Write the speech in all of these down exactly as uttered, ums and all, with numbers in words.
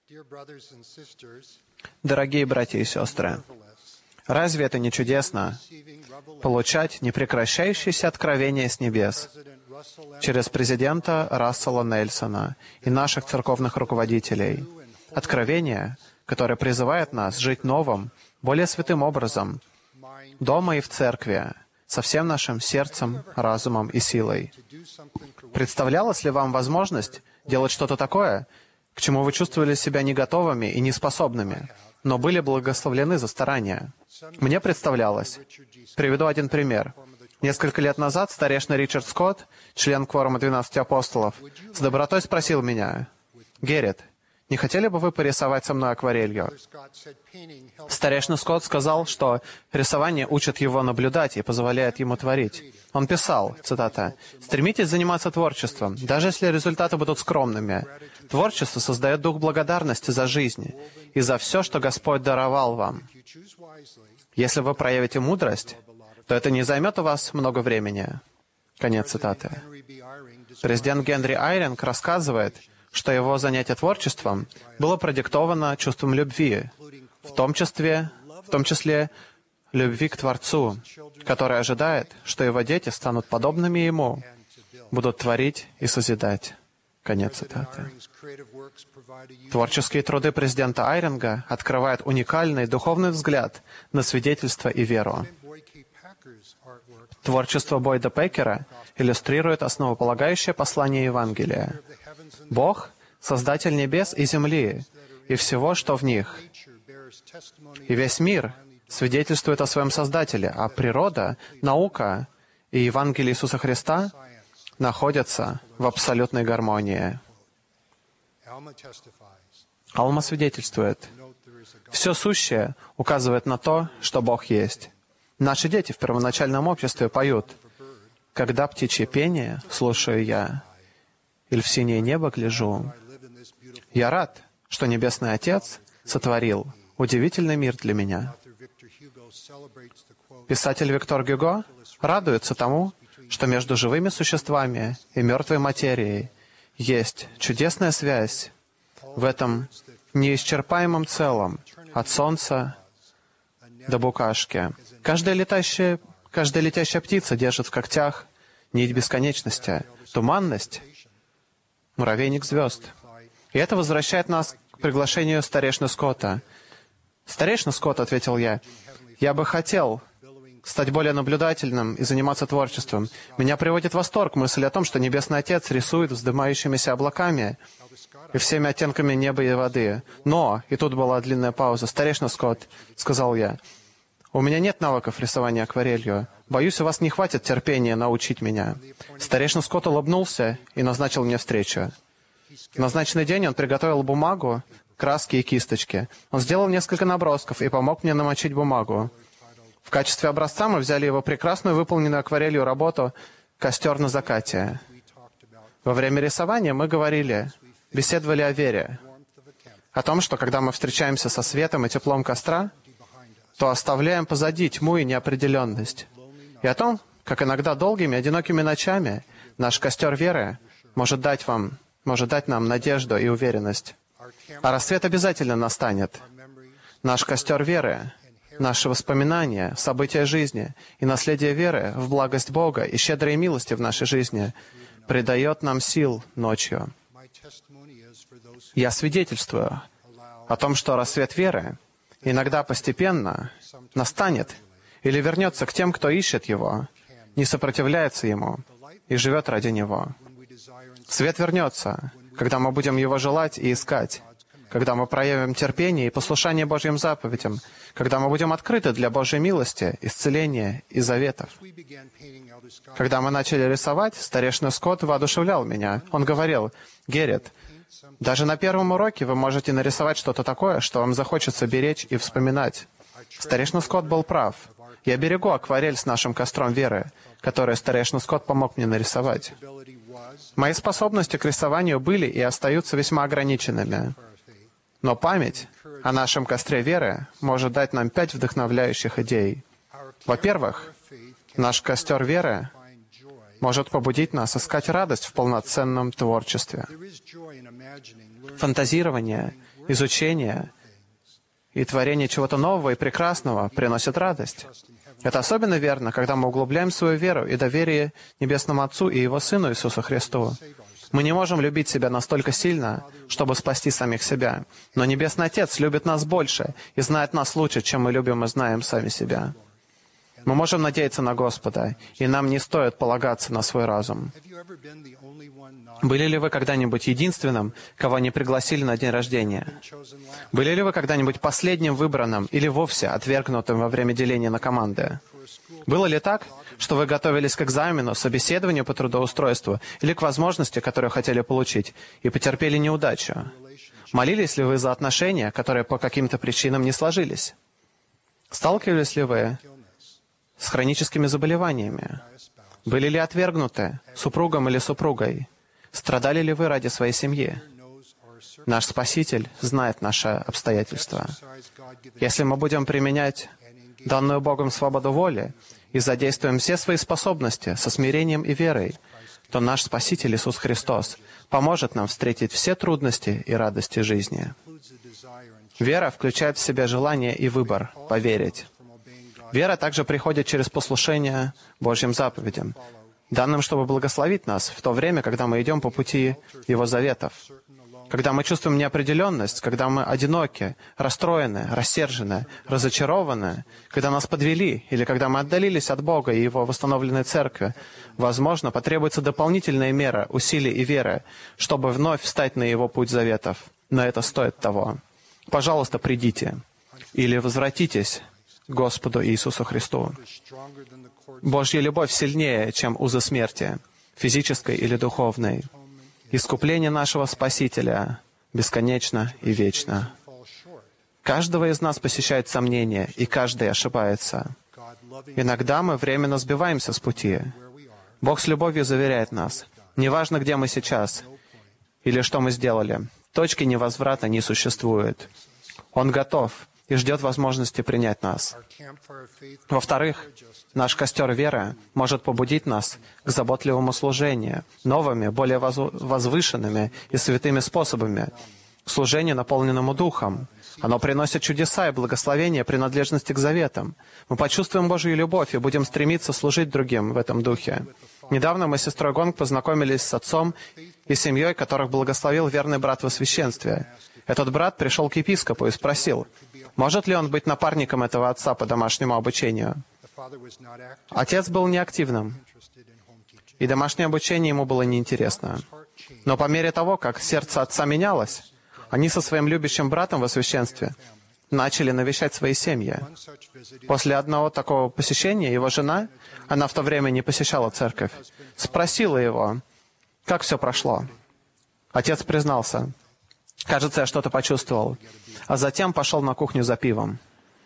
Дорогие братья и сестры, разве это не чудесно получать непрекращающееся откровение с небес через президента Рассела Нельсона и наших церковных руководителей? Откровение, которое призывает нас жить новым, более святым образом, дома и в церкви, со всем нашим сердцем, разумом и силой. Представлялась ли вам возможность делать что-то такое, к чему вы чувствовали себя не готовыми и неспособными, но были благословлены за старания? Мне представлялось. Приведу один пример. Несколько лет назад старейшина Ричард Скотт, член кворума двенадцати апостолов, с добротой спросил меня: «Геррит, не хотели бы вы порисовать со мной акварелью?» Старейшина Скотт сказал, что рисование учит его наблюдать и позволяет ему творить. Он писал, цитата, «Стремитесь заниматься творчеством, даже если результаты будут скромными. Творчество создает дух благодарности за жизнь и за все, что Господь даровал вам. Если вы проявите мудрость, то это не займет у вас много времени». Конец цитаты. Президент Генри Айринг рассказывает, что его занятие творчеством было продиктовано чувством любви, в том числе, в том числе любви к Творцу, который ожидает, что его дети станут подобными ему, будут творить и созидать. Конец цитаты. Творческие труды президента Айринга открывают уникальный духовный взгляд на свидетельство и веру. Творчество Бойда Пекера иллюстрирует основополагающее послание Евангелия. Бог — Создатель небес и земли, и всего, что в них. И весь мир свидетельствует о своем Создателе, а природа, наука и Евангелие Иисуса Христа находятся в абсолютной гармонии. Алма свидетельствует. Все сущее указывает на то, что Бог есть. Наши дети в первоначальном обществе поют: «Когда птичье пение слушаю я, иль в синее небо гляжу». Я рад, что Небесный Отец сотворил удивительный мир для меня. Писатель Виктор Гюго радуется тому, что между живыми существами и мертвой материей есть чудесная связь в этом неисчерпаемом целом, от солнца до букашки. Каждая летающая, каждая летящая птица держит в когтях нить бесконечности, туманность, муравейник звезд. И это возвращает нас к приглашению старейшины Скотта. «Старейшина Скотт», — ответил я, — «я бы хотел стать более наблюдательным и заниматься творчеством. Меня приводит в восторг мысль о том, что Небесный Отец рисует вздымающимися облаками и всеми оттенками неба и воды. Но, и тут была длинная пауза, «Старейшина Скотт», — сказал я, — «у меня нет навыков рисования акварелью. Боюсь, у вас не хватит терпения научить меня». Старейшина Скотт улыбнулся и назначил мне встречу. В назначенный день он приготовил бумагу, краски и кисточки. Он сделал несколько набросков и помог мне намочить бумагу. В качестве образца мы взяли его прекрасную выполненную акварелью работу «Костер на закате». Во время рисования мы говорили, беседовали о вере, о том, что когда мы встречаемся со светом и теплом костра, то оставляем позади тьму и неопределенность. И о том, как иногда долгими, одинокими ночами наш костер веры может дать вам, может дать нам надежду и уверенность. А рассвет обязательно настанет. Наш костер веры, наши воспоминания, события жизни и наследие веры в благость Бога и щедрые милости в нашей жизни придает нам сил ночью. Я свидетельствую о том, что рассвет веры иногда постепенно настанет или вернется к тем, кто ищет его, не сопротивляется ему и живет ради него. Свет вернется, когда мы будем его желать и искать, когда мы проявим терпение и послушание Божьим заповедям, когда мы будем открыты для Божьей милости, исцеления и заветов. Когда мы начали рисовать, старейшина Скотт воодушевлял меня. Он говорил: «Геррит, даже на первом уроке вы можете нарисовать что-то такое, что вам захочется беречь и вспоминать». Старейшина Скотт был прав. Я берегу акварель с нашим костром веры, который старейшина Скотт помог мне нарисовать. Мои способности к рисованию были и остаются весьма ограниченными. Но память о нашем костре веры может дать нам пять вдохновляющих идей. Во-первых, наш костер веры может побудить нас искать радость в полноценном творчестве. Фантазирование изучение и творение чего-то нового и прекрасного приносит радость. Это особенно верно, когда мы углубляем свою веру и доверие Небесному Отцу и Его Сыну Иисусу Христу. Мы не можем любить себя настолько сильно, чтобы спасти самих себя. Но Небесный Отец любит нас больше и знает нас лучше, чем мы любим и знаем сами себя. Мы можем надеяться на Господа, и нам не стоит полагаться на свой разум. Были ли вы когда-нибудь единственным, кого не пригласили на день рождения? Были ли вы когда-нибудь последним выбранным или вовсе отвергнутым во время деления на команды? Было ли так, что вы готовились к экзамену, собеседованию по трудоустройству или к возможности, которую хотели получить, и потерпели неудачу? Молились ли вы за отношения, которые по каким-то причинам не сложились? Сталкивались ли вы с хроническими заболеваниями? Были ли отвергнуты супругом или супругой? Страдали ли вы ради своей семьи? Наш Спаситель знает наши обстоятельства. Если мы будем применять данную Богом свободу воли и задействуем все свои способности со смирением и верой, то наш Спаситель Иисус Христос поможет нам встретить все трудности и радости жизни. Вера включает в себя желание и выбор поверить. Вера также приходит через послушание Божьим заповедям, данным, чтобы благословить нас в то время, когда мы идем по пути Его заветов. Когда мы чувствуем неопределенность, когда мы одиноки, расстроены, рассержены, разочарованы, когда нас подвели, или когда мы отдалились от Бога и Его восстановленной Церкви, возможно, потребуется дополнительная мера усилий и веры, чтобы вновь встать на Его путь заветов. Но это стоит того. Пожалуйста, придите или возвратитесь к Господу Иисусу Христу. Божья любовь сильнее, чем узы смерти, физической или духовной. Искупление нашего Спасителя бесконечно и вечно. Каждого из нас посещает сомнения, и каждый ошибается. Иногда мы временно сбиваемся с пути. Бог с любовью заверяет нас, неважно, где мы сейчас или что мы сделали, точки невозврата не существует. Он готов и ждет возможности принять нас. Во-вторых, наш костер веры может побудить нас к заботливому служению, новыми, более возвышенными и святыми способами, служению, наполненному Духом. Оно приносит чудеса и благословение принадлежности к заветам. Мы почувствуем Божью любовь и будем стремиться служить другим в этом духе. Недавно мы с сестрой Гонг познакомились с отцом и семьей, которых благословил верный брат во священстве. Этот брат пришел к епископу и спросил, может ли он быть напарником этого отца по домашнему обучению. Отец был неактивным, и домашнее обучение ему было неинтересно. Но по мере того, как сердце отца менялось, они со своим любящим братом во священстве начали навещать свои семьи. После одного такого посещения его жена, она в то время не посещала церковь, спросила его, как все прошло. Отец признался, кажется, я что-то почувствовал, а затем пошел на кухню за пивом.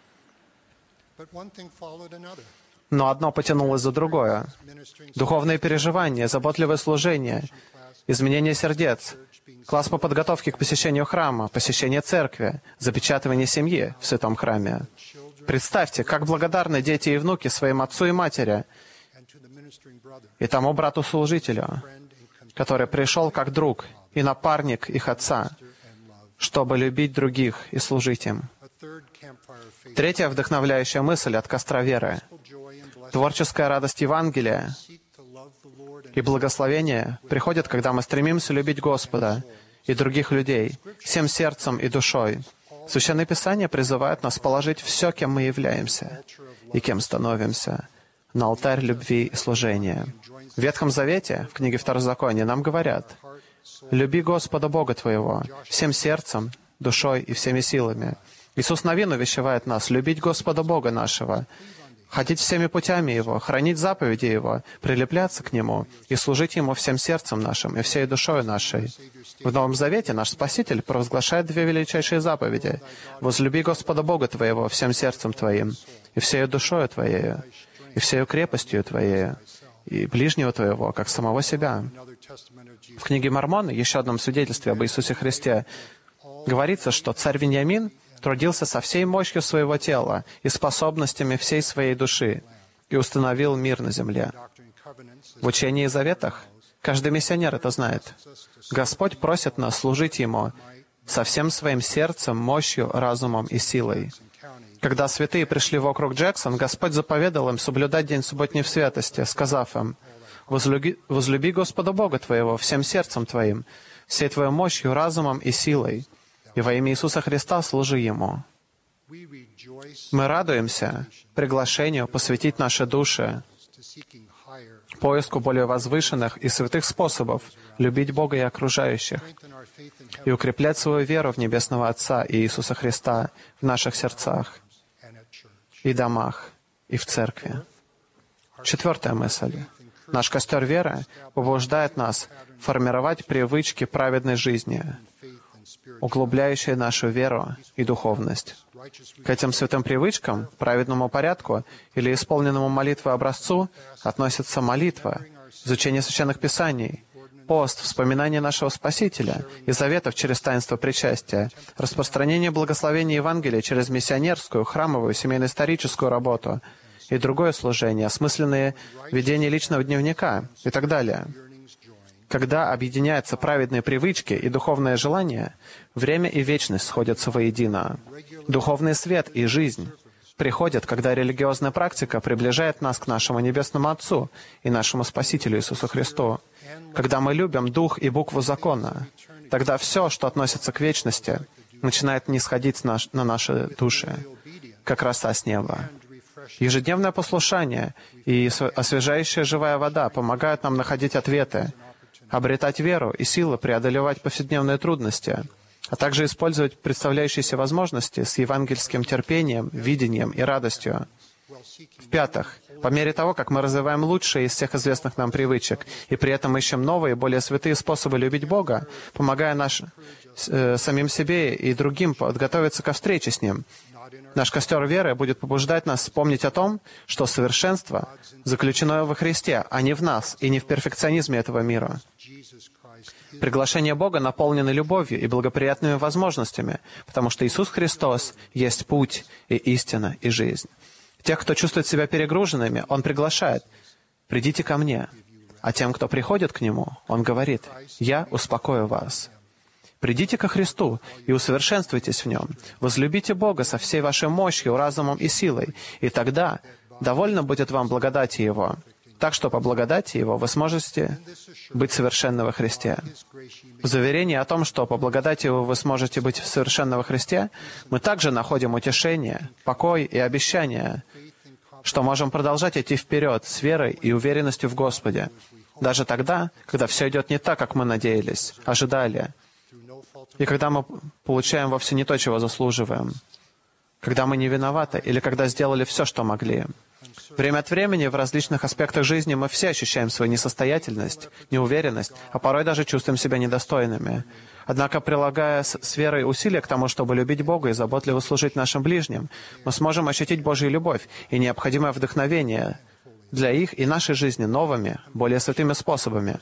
Но одно потянулось за другое. Духовные переживания, заботливое служение, изменение сердец, класс по подготовке к посещению храма, посещение церкви, запечатывание семьи в святом храме. Представьте, как благодарны дети и внуки своим отцу и матери и тому брату-служителю, который пришел как друг и напарник их отца, чтобы любить других и служить им. Третья вдохновляющая мысль от костра веры. Творческая радость Евангелия и благословение приходят, когда мы стремимся любить Господа и других людей всем сердцем и душой. Священное Писание призывает нас положить все, кем мы являемся и кем становимся, на алтарь любви и служения. В Ветхом Завете, в книге Второзакония, нам говорят, «Люби Господа Бога твоего всем сердцем, душой и всеми силами». Иисус Навин увещевает нас любить Господа Бога нашего, ходить всеми путями Его, хранить заповеди Его, прилепляться к Нему и служить Ему всем сердцем нашим и всей душой нашей. В Новом Завете наш Спаситель провозглашает две величайшие заповеди. «Возлюби Господа Бога твоего всем сердцем твоим, и всею душою твоею, и всею крепостью твоею, и ближнего твоего, как самого себя». В книге Мормона, еще одном свидетельстве об Иисусе Христе, говорится, что царь Виньямин трудился со всей мощью своего тела и способностями всей своей души и установил мир на земле. В учении и заветах каждый миссионер это знает. Господь просит нас служить Ему со всем своим сердцем, мощью, разумом и силой. Когда святые пришли в округ Джексон, Господь заповедал им соблюдать день субботний в святости, сказав им: «Возлюби, возлюби Господа Бога твоего всем сердцем твоим, всей твоей мощью, разумом и силой, и во имя Иисуса Христа служи Ему». Мы радуемся приглашению посвятить наши души поиску более возвышенных и святых способов любить Бога и окружающих и укреплять свою веру в Небесного Отца и Иисуса Христа в наших сердцах и домах, и в церкви. Четвертая мысль. Наш костер веры побуждает нас формировать привычки праведной жизни, углубляющие нашу веру и духовность. К этим святым привычкам, праведному порядку или исполненному молитвы образцу относятся молитва, изучение священных писаний, пост, вспоминание нашего Спасителя и заветов через таинство причастия, распространение благословения Евангелия через миссионерскую, храмовую, семейно-историческую работу и другое служение, осмысленные ведение личного дневника и так далее. Когда объединяются праведные привычки и духовное желание, время и вечность сходятся воедино. Духовный свет и жизнь приходят, когда религиозная практика приближает нас к нашему Небесному Отцу и нашему Спасителю Иисусу Христу. Когда мы любим дух и букву закона, тогда все, что относится к вечности, начинает нисходить на наши души, как роса с неба. Ежедневное послушание и освежающая живая вода помогают нам находить ответы, обретать веру и силы преодолевать повседневные трудности, а также использовать представляющиеся возможности с евангельским терпением, видением и радостью. В-пятых, по мере того, как мы развиваем лучшие из всех известных нам привычек и при этом ищем новые, более святые способы любить Бога, помогая наш, э, самим себе и другим подготовиться ко встрече с Ним, наш костер веры будет побуждать нас вспомнить о том, что совершенство заключено во Христе, а не в нас и не в перфекционизме этого мира. Приглашение Бога наполнено любовью и благоприятными возможностями, потому что Иисус Христос есть путь и истина и жизнь. Тех, кто чувствует себя перегруженными, Он приглашает: «Придите ко Мне». А тем, кто приходит к Нему, Он говорит: «Я успокою вас». Придите ко Христу и усовершенствуйтесь в Нем. Возлюбите Бога со всей вашей мощью, разумом и силой, и тогда довольно будет вам благодати Его. Так что по благодати Его вы сможете быть совершенны во Христе. В заверении о том, что по благодати Его вы сможете быть совершенны во Христе, мы также находим утешение, покой и обещание, что можем продолжать идти вперед с верой и уверенностью в Господе, даже тогда, когда все идет не так, как мы надеялись, ожидали, и когда мы получаем вовсе не то, чего заслуживаем, когда мы не виноваты или когда сделали все, что могли. Время от времени в различных аспектах жизни мы все ощущаем свою несостоятельность, неуверенность, а порой даже чувствуем себя недостойными. Однако, прилагая с, с верой усилия к тому, чтобы любить Бога и заботливо служить нашим ближним, мы сможем ощутить Божью любовь и необходимое вдохновение для их и нашей жизни новыми, более святыми способами.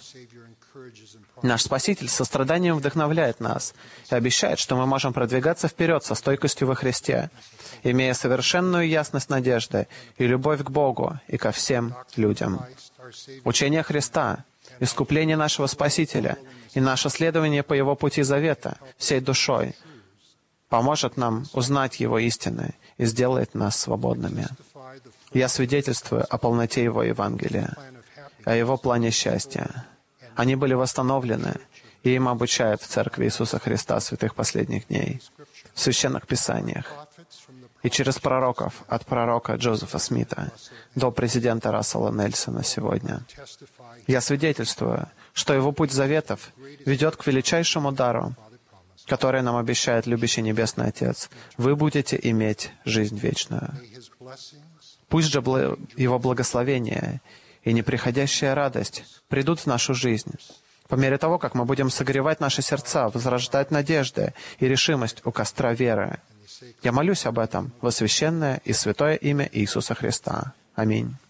Наш Спаситель с состраданием вдохновляет нас и обещает, что мы можем продвигаться вперед со стойкостью во Христе, имея совершенную ясность надежды и любовь к Богу и ко всем людям. Учение Христа, искупление нашего Спасителя и наше следование по Его пути завета всей душой поможет нам узнать Его истины и сделает нас свободными. Я свидетельствую о полноте Его Евангелия, о Его плане счастья. Они были восстановлены, и им обучают в Церкви Иисуса Христа святых последних дней, в Священных Писаниях, и через пророков, от пророка Джозефа Смита до президента Рассела Нельсона сегодня. Я свидетельствую, что его путь заветов ведет к величайшему дару, который нам обещает любящий Небесный Отец. Вы будете иметь жизнь вечную. Пусть же Его благословение и неприходящая радость придут в нашу жизнь, по мере того, как мы будем согревать наши сердца, возрождать надежды и решимость у костра веры. Я молюсь об этом во священное и святое имя Иисуса Христа. Аминь.